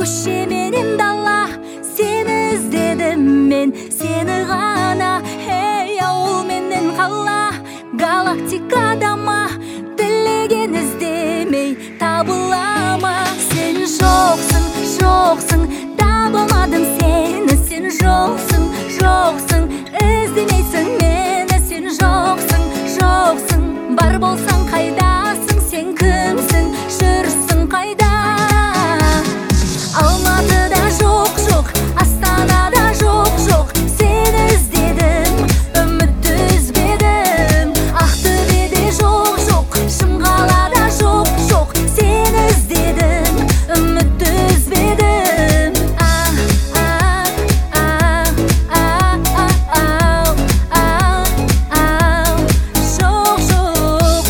көше менен дала, сені іздедім мен, сені ғана. Ей, ауыл менен қала, галактикада ма, тілеген іздемей табыла ма? Сен жоқсың, жоқсың, таба алмадым сені. Сен жоқсың, жоқсың, іздемейсің мені. Сен жоқсың, жоқсың, бар болсаң қайдасың? Сен кімсің, жүрсің қайда? Алматыда жоқ, жоқ, Астанада жоқ, жоқ, сені іздедім, үмітті үзбедім. Ақтөбеде жоқ, жоқ, Шымқалада жоқ, жоқ, сені іздедім, үмітті үзбедім. Жоқ, жоқ,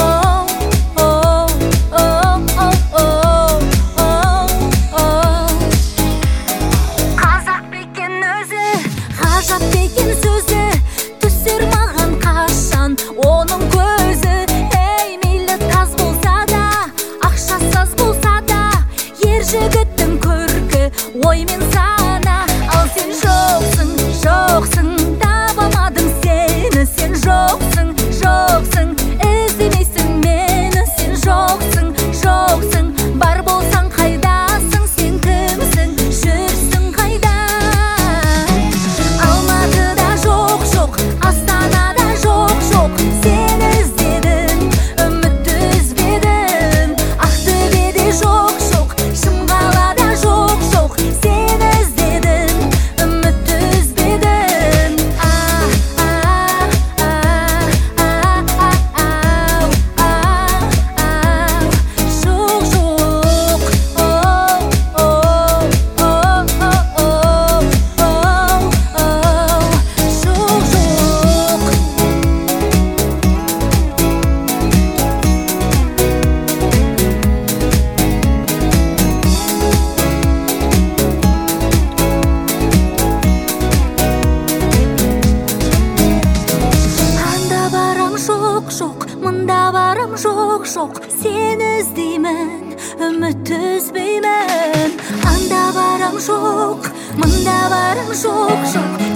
қазақ бекен өзі, ғажап бекен сөзі, түсер маған қашан оның көзі. Ей, мейлі таз болса да, ақшасыз болса да, ер жігіттің көркі ой мен сана. Ал сен жоқсың, жоқсың, таба алмадым сені. Сен жоқсың, жоқсың, іздемейсің мені. Сен жоқсың, жоқсың, бар болсаң қайдасың? Сен кімсің, жүрсің қайда? Алматыда жоқ, жоқ, Астанада жоқ, жоқ, сені іздедім, үмітті үзбедім. Ақтөбеде жоқ, жоқ, Шымқалада жоқ, жоқ, сені іздедім, үмітті үзбедім. Жоқ, жоқ, анда барам жоқ, жоқ, мында барам жоқ, жоқ, сені іздеймін, үмітті үзбеймін. Анда барам жоқ, мында барам жоқ, жоқ,